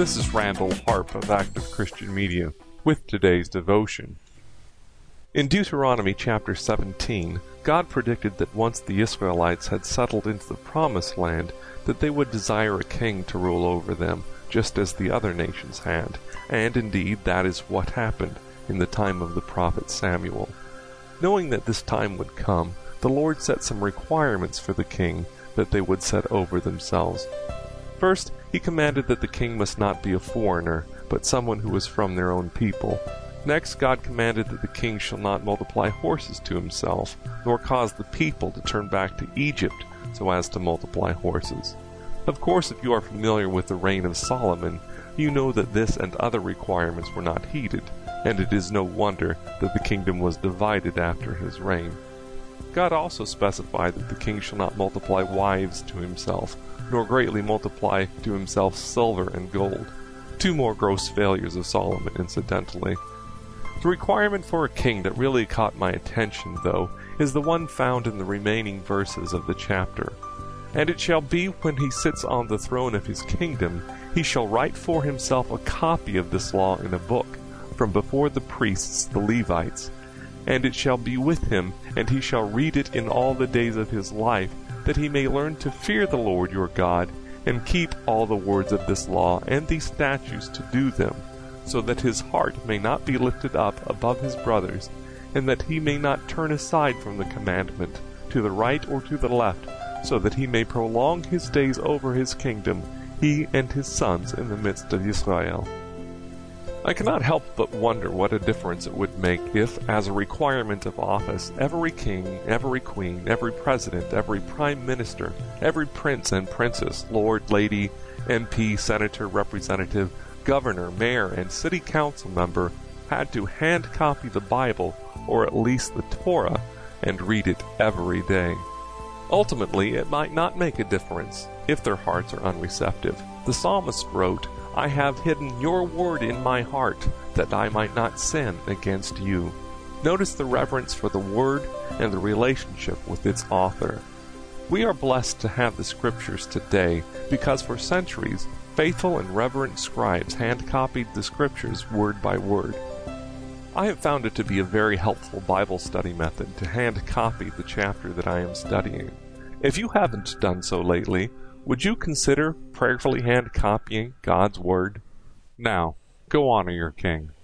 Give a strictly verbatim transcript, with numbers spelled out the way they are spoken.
This is Randall Harp of Active Christian Media with today's devotion. In Deuteronomy chapter seventeen, God predicted that once the Israelites had settled into the Promised Land, that they would desire a king to rule over them, just as the other nations had, and indeed that is what happened in the time of the prophet Samuel. Knowing that this time would come, the Lord set some requirements for the king that they would set over themselves. First, he commanded that the king must not be a foreigner, but someone who was from their own people. Next, God commanded that the king shall not multiply horses to himself, nor cause the people to turn back to Egypt so as to multiply horses. Of course, if you are familiar with the reign of Solomon, you know that this and other requirements were not heeded, and it is no wonder that the kingdom was divided after his reign. God also specified that the king shall not multiply wives to himself, nor greatly multiply to himself silver and gold. Two more gross failures of Solomon, incidentally. The requirement for a king that really caught my attention, though, is the one found in the remaining verses of the chapter. And it shall be when he sits on the throne of his kingdom, he shall write for himself a copy of this law in a book, from before the priests the Levites. And it shall be with him, and he shall read it in all the days of his life, that he may learn to fear the Lord your God, and keep all the words of this law and these statutes to do them, so that his heart may not be lifted up above his brothers, and that he may not turn aside from the commandment, to the right or to the left, so that he may prolong his days over his kingdom, he and his sons in the midst of Israel. I cannot help but wonder what a difference it would make if, as a requirement of office, every king, every queen, every president, every prime minister, every prince and princess, lord, lady, M P, senator, representative, governor, mayor, and city council member had to hand copy the Bible, or at least the Torah, and read it every day. Ultimately, it might not make a difference if their hearts are unreceptive. The psalmist wrote, I have hidden your word in my heart, that I might not sin against you. Notice the reverence for the word and the relationship with its author. We are blessed to have the scriptures today because for centuries, faithful and reverent scribes hand-copied the scriptures word by word. I have found it to be a very helpful Bible study method to hand-copy the chapter that I am studying. If you haven't done so lately, would you consider prayerfully hand-copying God's Word? Now, go honor your King.